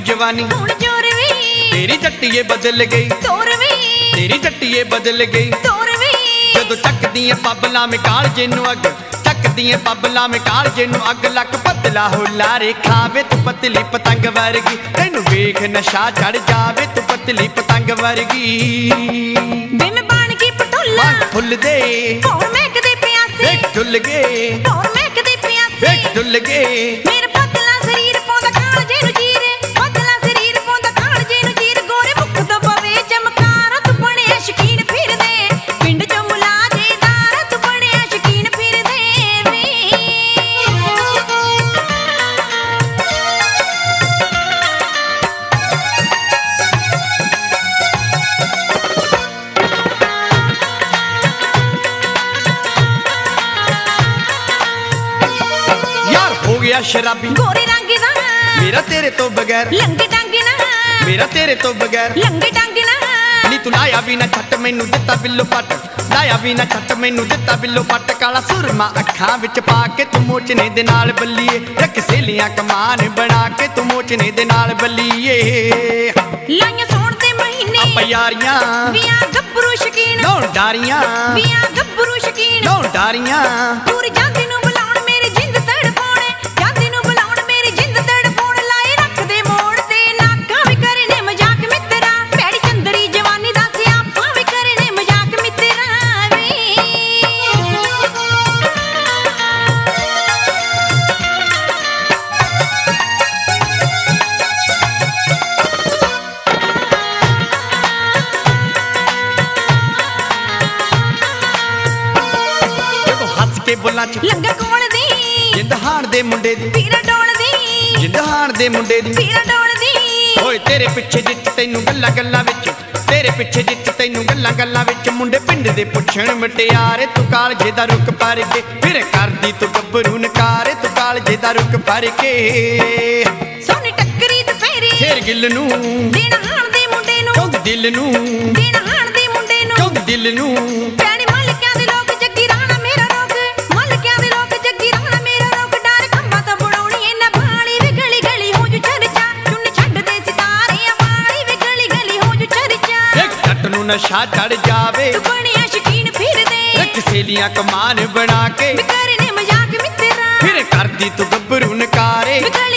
जवानी ਹੁਣ ਜੋਰ ਵੀ तेरी झट्टिए बदल गई ਤੋਰ ਵੀ तेरी झट्टिए बदल गई ਤੋਰ ਵੀ जदों चकदियां पबलां में कालजे नूं अग चकदियां पबलां में कालजे नूं अग लक पतला होला रे खावे तू पतली पतंग वर्गी तैनू वेख नशा चढ़ जावे तू पतली पतंग वर्गी ਵੇ ਮੈਂ ਬਣ ਗਈ ਪਟੋਲਾ मन फुल दे ਹੋਰ ਮੈਂ ਕਦੇ ਪਿਆਸੀ वेख डुल गए ਹੋਰ ਮੈਂ ਕਦੇ ਪਿਆਸੀ वेख डुल गए ਮੇਰਾ ਪਤਲਾ ਸਰੀਰ ਪਾਉਂਦਾ ਖਾਣ ਜੇ ਨੂੰ ਜੀਰੇ ਪਤਲਾ ਸਰੀਰ ਪਾਉਂਦਾ ਖਾਣ ਜੇ ਨੂੰ ਜੀਰ ਗੋਰੇ ਮੁੱਖ ਤੋਂ ਪਵੇ ਚਮਕਾਰ ਤੂੰ ਬਣਿਆ ਸ਼ਕੀਨ ਫਿਰਦੇ ਪਿੰਡ ਚੋਂ ਮੁਲਾਜੇਦਾਰ ਤੂੰ ਬਣਿਆ ਸ਼ਕੀਨ ਫਿਰਦੇ ਵੇ यार हो गया शराबी ਗੋਰੇ ਰੰਗ ਦਾ मेरा तेरे तो बगैर ਲੰਗੇ ਡੰਗ ਨਾ मेरा तेरे तो बगैर ਲੰਗੇ ਡੰਗ ਨਾ नी तू लाया भी ना छट मैनू दिता बिल्लो पट लाया भी ना छट मैनू दिता बिल्लो पट काला सुरमा अखां विच पा के तू मोचने दे नाल बल्लीए रख सहेलियां कमान बना के तू मोचने दे नाल बल्लीए ਲਾਈਆਂ ਸੌਣ ਦੇ ਮਹੀਨੇ आप यारियां ਵਿਆਹ ਗੱਭਰੂ ਸ਼ਕੀਨ नौन डारियां ਵਿਆਹ ਗੱਭਰੂ ਸ਼ਕੀਨ नौन डारियां ਪੂਰੀ ਜਾਂਦੀ ਨੂੰ ਬੁਲਾਉਣ ਮੇਰੀ ਜਿੰਦ ਤੜਪਾਉਣੇ ਜਾਂਦੀ ਨੂੰ ਬੁਲਾਉਣ ਮੇਰੀ ਜਿੰਦ ਤੜਪਾਉਣ ਲਾਏ ਰੱਖਦੇ ਮੋੜ ਤੇ ਨਾਕਾਂ ਵੀ ਕਰਨੇ ਮਜ਼ਾਕ ਮਿੱਤਰਾ ਭੈੜੀ ਚੰਦਰੀ ਜਵਾਨੀ ਦਾ ਸਿਆਪਾ ਵੀ ਕਰਨੇ ਮਜ਼ਾਕ ਮਿੱਤਰਾ ਵੇ जदों हस के बुलां च ਲੰਗਰ ਕੋਲ ਦੀ जिंद हाण दे मुंडे दी ਪੀਰਾ ਡੋਲਦੀ जिंद हाण दे मुंडे दी ਪੀਰਾ ਡੋਲਦੀ ਓਏ ਤੇਰੇ ਪਿੱਛੇ ਜਿੱਤ ਤੈਨੂੰ ਗੱਲਾਂ ਗੱਲਾਂ ਵਿੱਚ ਤੇਰੇ ਪਿੱਛੇ ਜਿੱਤ ਤੈਨੂੰ ਗੱਲਾਂ ਗੱਲਾਂ ਵਿੱਚ ਮੁੰਡੇ ਪਿੰਡ ਦੇ ਪੁੱਛਣ ਮਟਿਆਰੇ ਤੂੰ ਕਾਲਜੇ ਦਾ ਰੁੱਖ ਭਰ ਕੇ ਫਿਰ ਕਰਦੀ ਤੂੰ ਗੱਭਰੂ ਨਕਾਰੇ ਤੂੰ ਕਾਲਜੇ ਦਾ ਰੁੱਖ ਭਰ ਕੇ ਸੋਨੀ ਟੱਕਰੀ ਦੁਪਹਿਰੇ ਫੇਰ ਗਿੱਲ ਨੂੰ ਦਿਨ ਹਾਣ ਦੇ ਮੁੰਡੇ ਨੂੰ ਚੌਂਦ ਦਿਲ ਨੂੰ ਦਿਨ ਹਾਣ ਦੇ ਮੁੰਡੇ ਨੂੰ ਚੌਂਦ ਦਿਲ ਨੂੰ ਪੈਣੀ ਮਲਕਿਆਂ ਦੇ ਲੋਕ ਜੱਗੀ ਰਾਣਾ ਮੇਰਾ ਰੋਗ ਮਲਕਿਆਂ ਦੇ ਲੋਕ ਜੱਗੀ ਰਾਣਾ ਮੇਰਾ ਰੋਗ ਡਰ ਖੰਭਾਂ ਤੋਂ ਬੁੜਾਉਣੀ ਇਹਨਾਂ ਬਾਣੀ ਵੇ ਗਲੀ ਗਲੀ ਹੋ ਜੂ ਚਰਚਾ ਚੁੰਨ ਛੱਡ ਦੇ ਸਿਤਾਰਿਆਂ ਵਾਲੀ ਵੇ ਗਲੀ ਗਲੀ ਹੋ ਜੂ ਚਰਚਾ ਇੱਕ ਛੱਟ ਨੂੰ ਨਸ਼ਾ ਚੜ ਜਾਵੇ ਤੂੰ ਬਣਿਆ ਸ਼ਕੀਨ ਫਿਰਦੇ ਇੱਕ ਸੇਲੀਆਂ ਕਮਾਨ ਬਣਾ ਕੇ ਵੇ ਕਰਨੇ ਮਜ਼ਾਕ ਮਿੱਤਰਾ ਫਿਰ ਕਰਦੀ ਤੂੰ ਗੱਭਰੂ ਨਕਾਰੇ ਵੇ ਗਲੀ